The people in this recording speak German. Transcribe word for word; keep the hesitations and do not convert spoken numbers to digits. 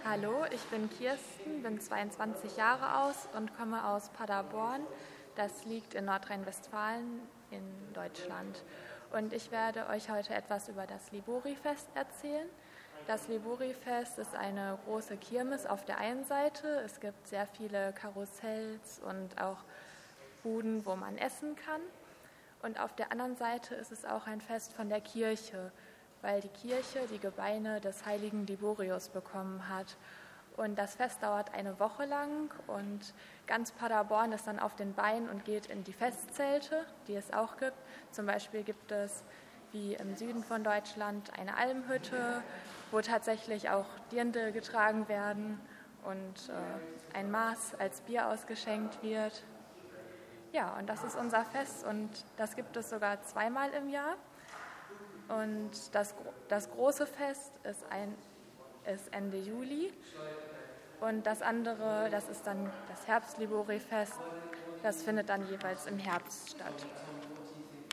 Hallo, ich bin Kirsten, bin zweiundzwanzig Jahre aus und komme aus Paderborn. Das liegt in Nordrhein-Westfalen in Deutschland. Und ich werde euch heute etwas über das Libori-Fest erzählen. Das Libori-Fest ist eine große Kirmes auf der einen Seite. Es gibt sehr viele Karussells und auch Buden, wo man essen kann. Und auf der anderen Seite ist es auch ein Fest von der Kirche, weil die Kirche die Gebeine des heiligen Liborius bekommen hat. Und das Fest dauert eine Woche lang und ganz Paderborn ist dann auf den Beinen und geht in die Festzelte, die es auch gibt. Zum Beispiel gibt es, wie im Süden von Deutschland, eine Almhütte, wo tatsächlich auch Dirndl getragen werden und äh, ein Maß als Bier ausgeschenkt wird. Ja, und das ist unser Fest und das gibt es sogar zweimal im Jahr. Und das, das große Fest ist, ein, ist Ende Juli und das andere, das ist dann das Herbst-Libori-Fest, das findet dann jeweils im Herbst statt.